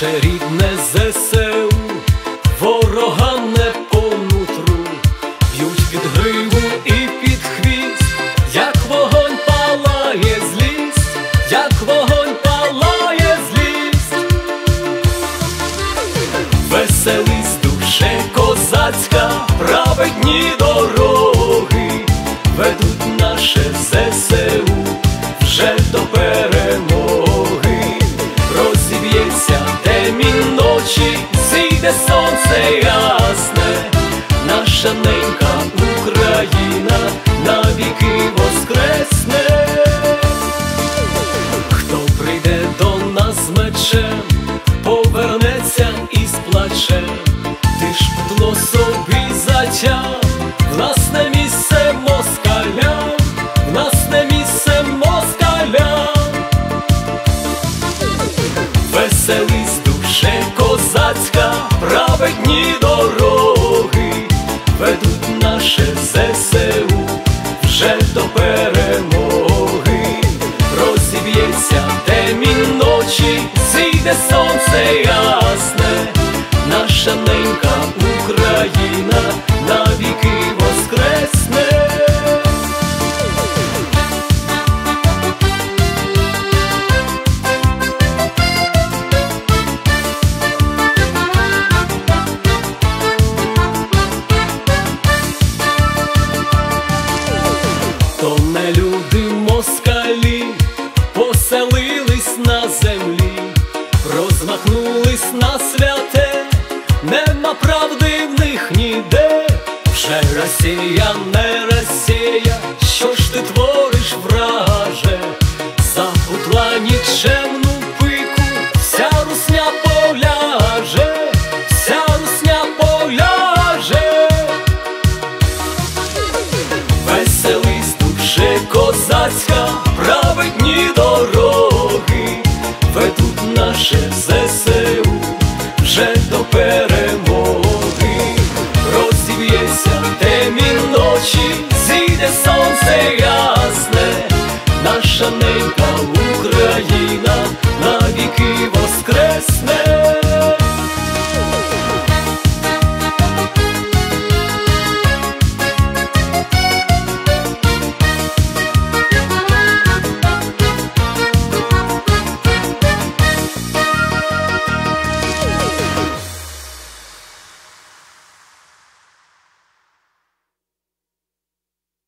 Наше рідне ЗСУ ворогам не по нутру, б'ють під гриву і під хвіст, як вогонь палає злість, як вогонь палає злість. Веселись, душе козацька, праведні дороги ведуть наше ЗСУ вже до перемоги. Розіб'ється темінь ночі, зійде сонце ясне, наша ненька Україна навіки воскресне. Хто прийде до нас з мечем, повернеться із плачем. Ти ж путло собі затяг, в нас не місце москалям, в нас не місце москалям. Веселись, душе козацька, праведні дороги ведуть наше ЗСУ вже до перемоги. Розіб'ється темінь ночі, зійде сонце ясне, наша ненька Україна навіки воскресне. То не люди москалі поселились на землі, розмахнулись на святе, нема правди в них ніде. Вже Росія не Росія, що ж ти твориш, враже? Запутла нікчемну пику, вся русня поляже, вся русня поляже. Веселись, душе козацька, праведні дороги ведуть наше ЗСУ вже до перемоги.